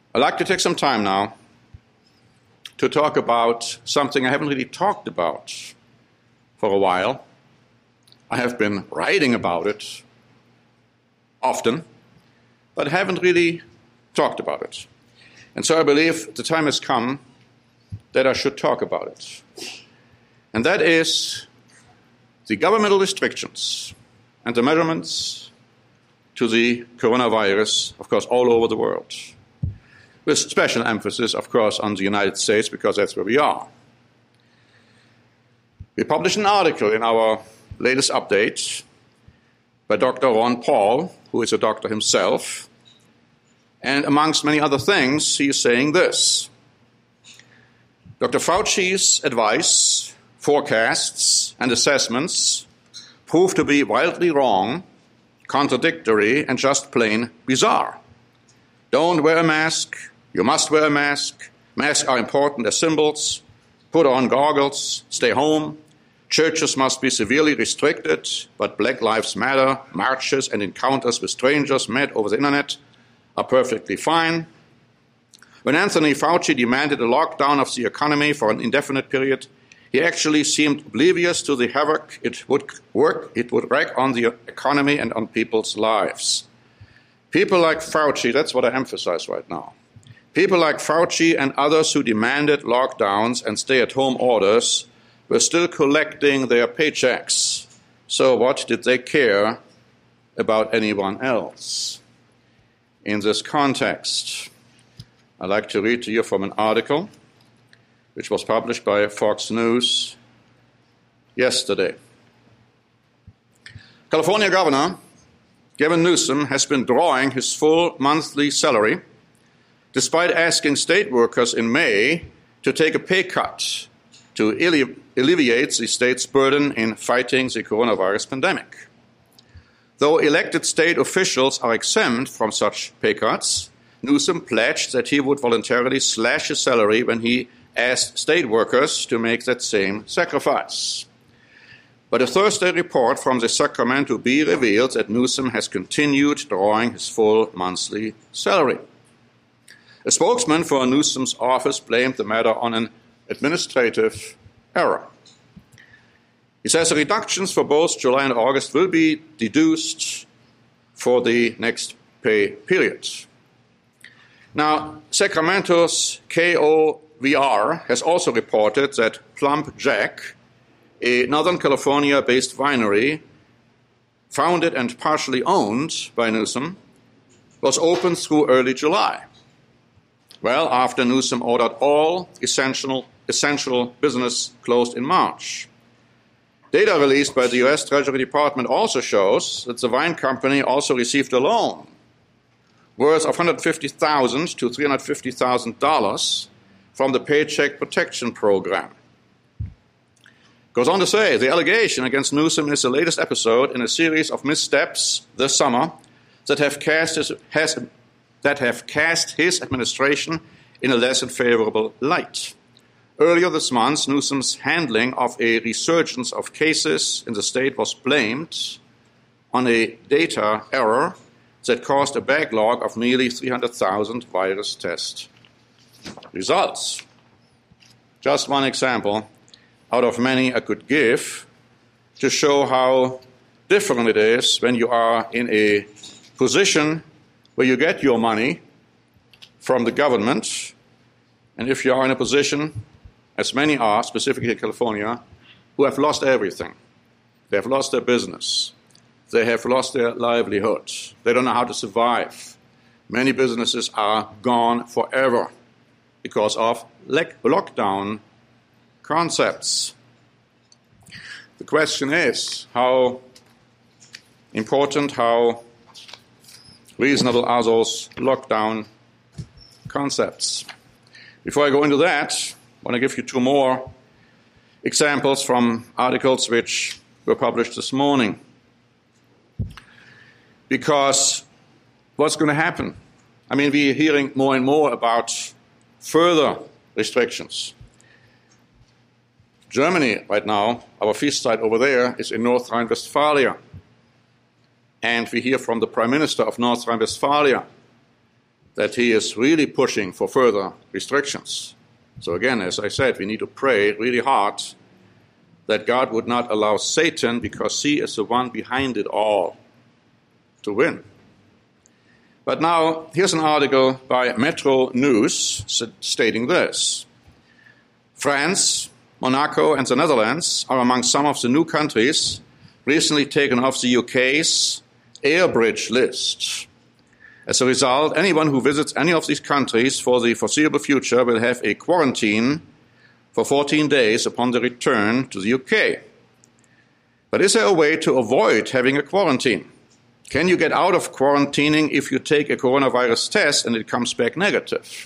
I'd like to take some time now to talk about something I haven't really talked about for a while. I have been writing about it often, but haven't really talked about it. And so I believe the time has come that I should talk about it. And that is the governmental restrictions and the measurements to the coronavirus, of course, all over the world, with special emphasis, of course, on the United States, because that's where we are. We published an article in our latest update by Dr. Ron Paul, who is a doctor himself, and amongst many other things, he is saying this: Dr. Fauci's advice, forecasts, and assessments prove to be wildly wrong, contradictory, and just plain bizarre. Don't wear a mask. You must wear a mask. Masks are important as symbols. Put on goggles. Stay home. Churches must be severely restricted, but Black Lives Matter marches and encounters with strangers met over the internet are perfectly fine. When Anthony Fauci demanded a lockdown of the economy for an indefinite period, he actually seemed oblivious to the havoc it would wreak on the economy and on people's lives. People like Fauci, that's what I emphasize right now. People like Fauci and others who demanded lockdowns and stay-at-home orders were still collecting their paychecks. So what did they care about anyone else? In this context, I'd like to read to you from an article which was published by Fox News yesterday. California Governor Gavin Newsom has been drawing his full monthly salary despite asking state workers in May to take a pay cut to alleviate the state's burden in fighting the coronavirus pandemic. Though elected state officials are exempt from such pay cuts, Newsom pledged that he would voluntarily slash his salary when he asked state workers to make that same sacrifice. But a Thursday report from the Sacramento Bee reveals that Newsom has continued drawing his full monthly salary. A spokesman for Newsom's office blamed the matter on an administrative error. He says the reductions for both July and August will be deduced for the next pay period. Now, Sacramento's KOVR has also reported that Plump Jack, a Northern California-based winery founded and partially owned by Newsom, was open through early July. Well, after Newsom ordered all essential business closed in March. Data released by the U.S. Treasury Department also shows that the wine company also received a loan worth of $150,000 to $350,000 from the Paycheck Protection Program. Goes on to say, the allegation against Newsom is the latest episode in a series of missteps this summer that have cast his administration in a less than favorable light. Earlier this month, Newsom's handling of a resurgence of cases in the state was blamed on a data error that caused a backlog of nearly 300,000 virus test results. Just one example out of many I could give to show how different it is when you are in a position where you get your money from the government, and if you are in a position, as many are, specifically in California, who have lost everything. They have lost their business. They have lost their livelihood. They don't know how to survive. Many businesses are gone forever because of lockdown concepts. The question is, how important, how reasonable are those lockdown concepts? Before I go into that, I want to give you two more examples from articles which were published this morning. Because what's going to happen? I mean, we're hearing more and more about further restrictions. Germany right now, our feast site over there, is in North Rhine-Westphalia. And we hear from the Prime Minister of North Rhine-Westphalia that he is really pushing for further restrictions. So again, as I said, we need to pray really hard that God would not allow Satan, because he is the one behind it all, to win. But now, here's an article by Metro News stating this. France, Monaco, and the Netherlands are among some of the new countries recently taken off the UK's air bridge list. As a result, anyone who visits any of these countries for the foreseeable future will have a quarantine for 14 days upon the return to the UK. But is there a way to avoid having a quarantine? Can you get out of quarantining if you take a coronavirus test and it comes back negative?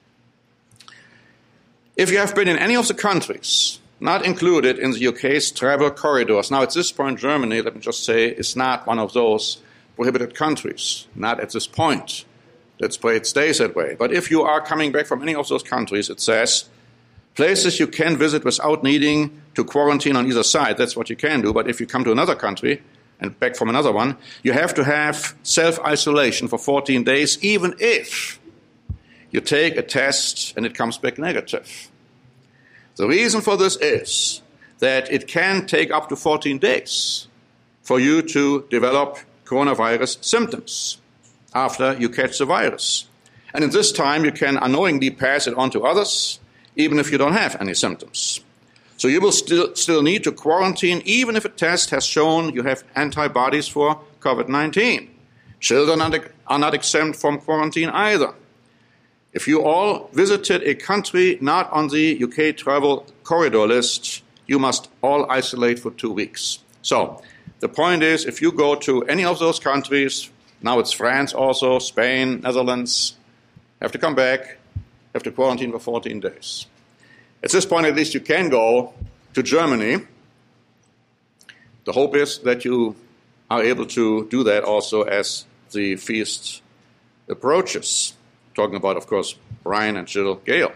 If you have been in any of the countries not included in the UK's travel corridors, now at this point Germany, let me just say, is not one of those prohibited countries, not at this point. Let's pray it stays that way. But if you are coming back from any of those countries, it says, places you can visit without needing to quarantine on either side, that's what you can do. But if you come to another country and back from another one, you have to have self-isolation for 14 days, even if you take a test and it comes back negative. The reason for this is that it can take up to 14 days for you to develop coronavirus symptoms after you catch the virus. And in this time, you can unknowingly pass it on to others, even if you don't have any symptoms. So you will still need to quarantine, even if a test has shown you have antibodies for COVID-19. Children are not exempt from quarantine either. If you all visited a country not on the UK travel corridor list, you must all isolate for 2 weeks. So the point is, if you go to any of those countries, now it's France also, Spain, Netherlands, have to come back, have to quarantine for 14 days. At this point, at least, you can go to Germany. The hope is that you are able to do that also as the feast approaches. Talking about, of course, Brian and Jill Gale.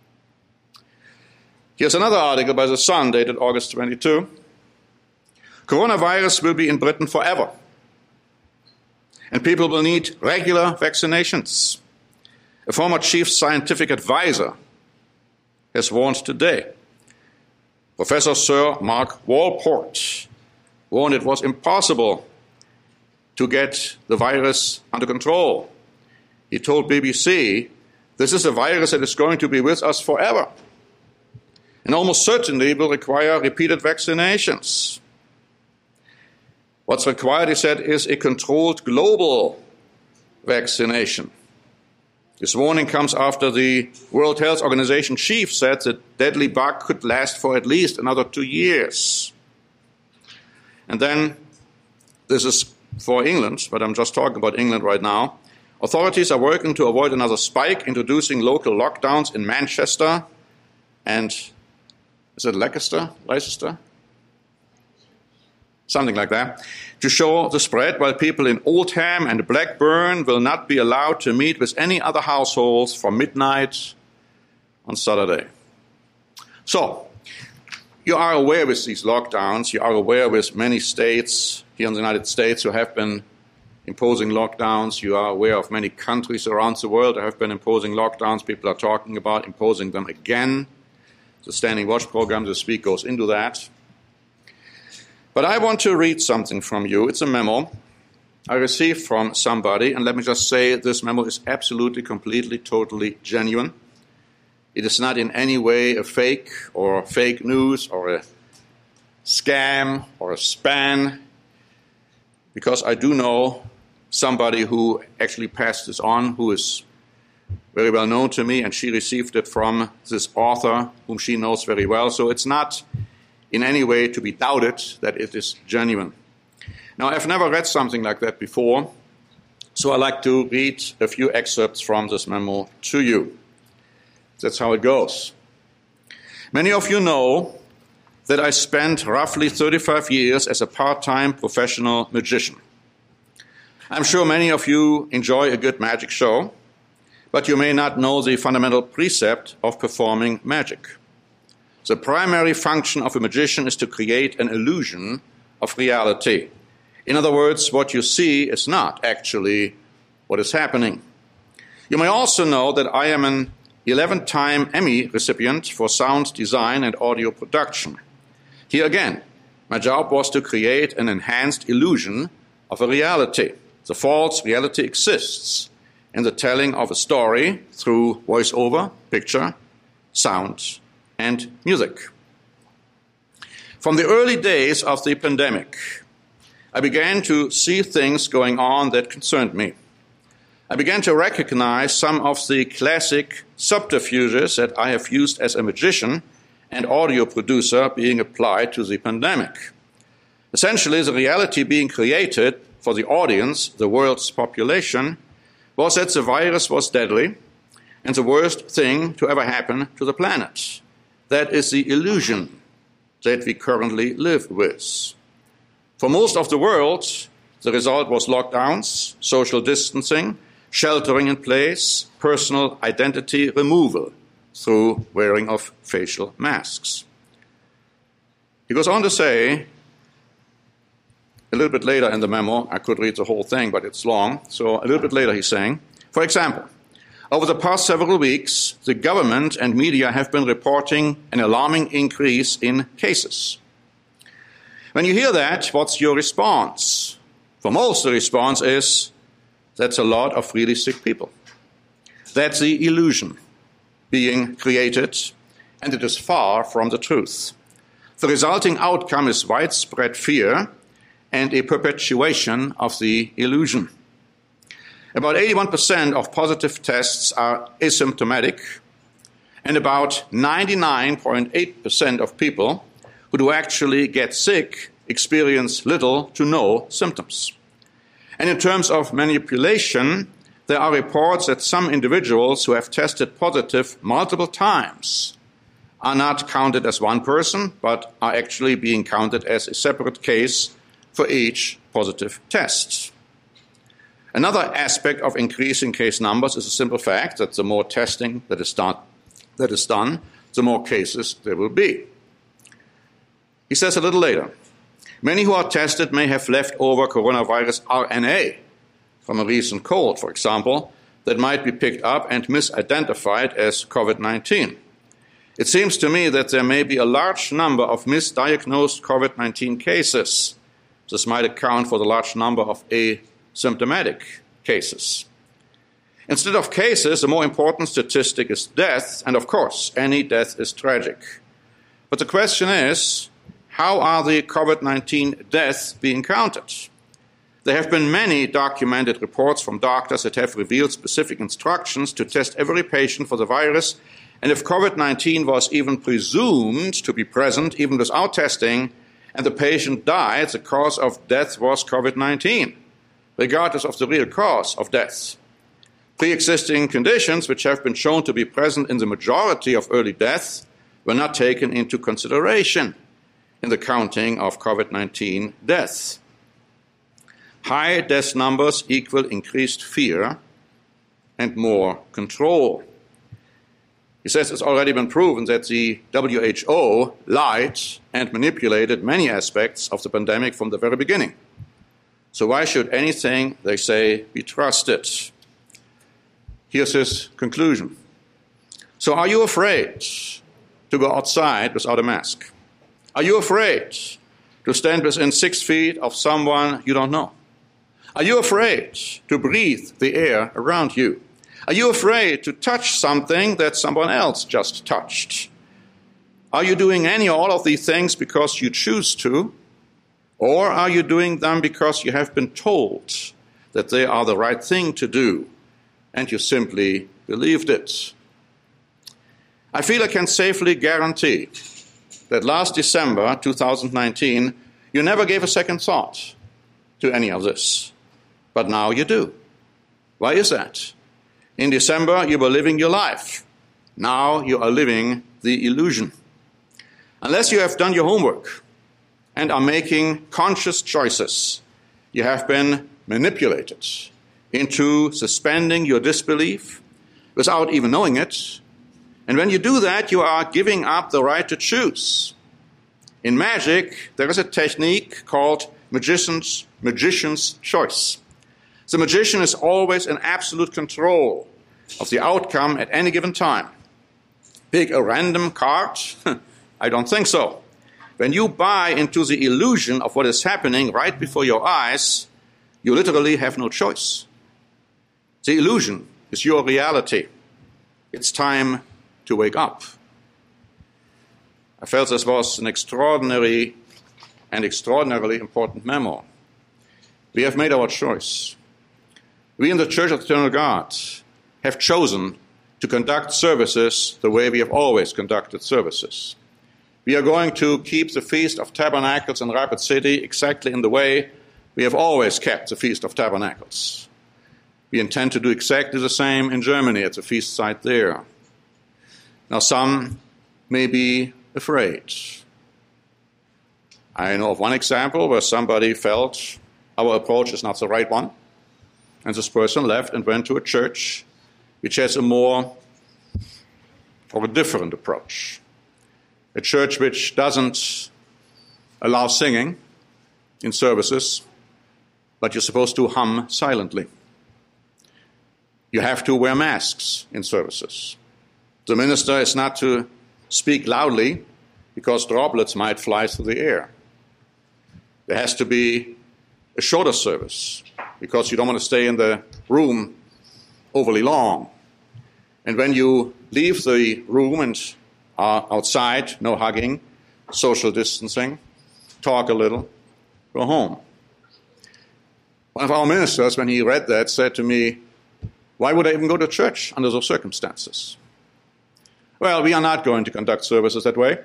Here's another article by The Sun dated August 22. Coronavirus will be in Britain forever, and people will need regular vaccinations. A former chief scientific advisor has warned today. Professor Sir Mark Walport warned it was impossible to get the virus under control. He told BBC, this is a virus that is going to be with us forever, and almost certainly will require repeated vaccinations. What's required, he said, is a controlled global vaccination. This warning comes after the World Health Organization chief said the deadly bug could last for at least another 2 years. And then, this is for England, but I'm just talking about England right now. Authorities are working to avoid another spike, introducing local lockdowns in Manchester and, is it Leicester? Something like that, to show the spread, while people in Oldham and Blackburn will not be allowed to meet with any other households from midnight on Saturday. So, you are aware with these lockdowns, you are aware with many states here in the United States who have been imposing lockdowns, you are aware of many countries around the world that have been imposing lockdowns. People are talking about imposing them again. The Standing Watch program this week goes into that. But I want to read something from you. It's a memo I received from somebody, and let me just say this memo is absolutely, completely, totally genuine. It is not in any way a fake or fake news or a scam or a span, because I do know somebody who actually passed this on, who is very well known to me, and she received it from this author whom she knows very well. So it's not in any way to be doubted that it is genuine. Now, I've never read something like that before, so I'd like to read a few excerpts from this memo to you. That's how it goes. Many of you know that I spent roughly 35 years as a part-time professional magician. I'm sure many of you enjoy a good magic show, but you may not know the fundamental precept of performing magic. The primary function of a magician is to create an illusion of reality. In other words, what you see is not actually what is happening. You may also know that I am an 11-time Emmy recipient for sound design and audio production. Here again, my job was to create an enhanced illusion of a reality. The false reality exists in the telling of a story through voiceover, picture, sound, and music. From the early days of the pandemic, I began to see things going on that concerned me. I began to recognize some of the classic subterfuges that I have used as a magician and audio producer being applied to the pandemic. Essentially, the reality being created for the audience, the world's population, was that the virus was deadly and the worst thing to ever happen to the planet. That is the illusion that we currently live with. For most of the world, the result was lockdowns, social distancing, sheltering in place, personal identity removal through wearing of facial masks. He goes on to say, a little bit later in the memo, I could read the whole thing, but it's long, so a little bit later he's saying, for example, over the past several weeks, the government and media have been reporting an alarming increase in cases. When you hear that, what's your response? For most, the response is, that's a lot of really sick people. That's the illusion being created, and it is far from the truth. The resulting outcome is widespread fear and a perpetuation of the illusion. About 81% of positive tests are asymptomatic, and about 99.8% of people who do actually get sick experience little to no symptoms. And in terms of manipulation, there are reports that some individuals who have tested positive multiple times are not counted as one person, but are actually being counted as a separate case for each positive test. Another aspect of increasing case numbers is a simple fact that the more testing that is done, the more cases there will be. He says a little later, many who are tested may have leftover coronavirus RNA from a recent cold, for example, that might be picked up and misidentified as COVID-19. It seems to me that there may be a large number of misdiagnosed COVID-19 cases. This might account for the large number of asymptomatic cases. Instead of cases, the more important statistic is death, and of course, any death is tragic. But the question is, how are the COVID-19 deaths being counted? There have been many documented reports from doctors that have revealed specific instructions to test every patient for the virus, and if COVID-19 was even presumed to be present, even without testing, and the patient died, the cause of death was COVID-19, regardless of the real cause of death. Pre-existing conditions, which have been shown to be present in the majority of early deaths, were not taken into consideration in the counting of COVID-19 deaths. High death numbers equal increased fear and more control. He says it's already been proven that the WHO lied and manipulated many aspects of the pandemic from the very beginning. So why should anything they say be trusted? Here's his conclusion. So are you afraid to go outside without a mask? Are you afraid to stand within 6 feet of someone you don't know? Are you afraid to breathe the air around you? Are you afraid to touch something that someone else just touched? Are you doing any or all of these things because you choose to? Or are you doing them because you have been told that they are the right thing to do and you simply believed it? I feel I can safely guarantee that last December 2019, you never gave a second thought to any of this. But now you do. Why is that? In December, you were living your life. Now you are living the illusion. Unless you have done your homework and are making conscious choices, you have been manipulated into suspending your disbelief without even knowing it. And when you do that, you are giving up the right to choose. In magic, there is a technique called magician's choice. The magician is always in absolute control of the outcome at any given time. Pick a random card? I don't think so. When you buy into the illusion of what is happening right before your eyes, you literally have no choice. The illusion is your reality. It's time to wake up. I felt this was an extraordinarily important memo. We have made our choice. We in the Church of the Eternal God have chosen to conduct services the way we have always conducted services. We are going to keep the Feast of Tabernacles in Rapid City exactly in the way we have always kept the Feast of Tabernacles. We intend to do exactly the same in Germany at the feast site there. Now, some may be afraid. I know of one example where somebody felt our approach is not the right one, and this person left and went to a church which has a more of a different approach. A church which doesn't allow singing in services, but you're supposed to hum silently. You have to wear masks in services. The minister is not to speak loudly because droplets might fly through the air. There has to be a shorter service because you don't want to stay in the room overly long. And when you leave the room and are outside, no hugging, social distancing, talk a little, go home. One of our ministers, when he read that, said to me, "Why would I even go to church under those circumstances?" Well, we are not going to conduct services that way.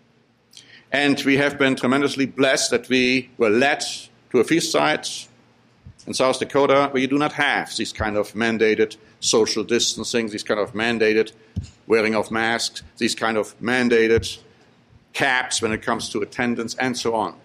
And we have been tremendously blessed that we were led to a feast site in South Dakota where you do not have these kind of mandated social distancing, these kind of mandated wearing of masks, these kind of mandated caps when it comes to attendance, and so on.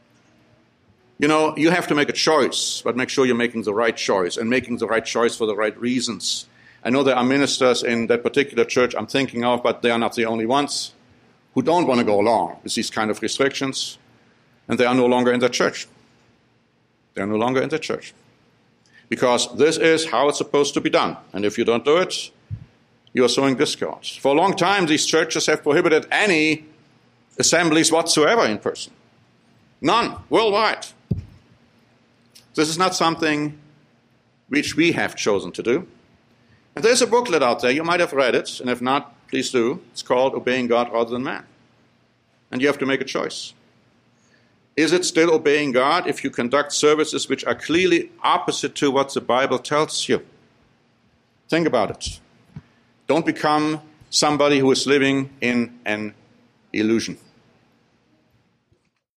You know, you have to make a choice, but make sure you're making the right choice, and making the right choice for the right reasons. I know there are ministers in that particular church I'm thinking of, but they are not the only ones, who don't want to go along with these kind of restrictions, and they are no longer in the church. They are no longer in the church. Because this is how it's supposed to be done. And if you don't do it, you are sowing discord. For a long time, these churches have prohibited any assemblies whatsoever in person. None, worldwide. This is not something which we have chosen to do. And there's a booklet out there, you might have read it, and if not, please do. It's called Obeying God Rather Than Man. And you have to make a choice. Is it still obeying God if you conduct services which are clearly opposite to what the Bible tells you? Think about it. Don't become somebody who is living in an illusion.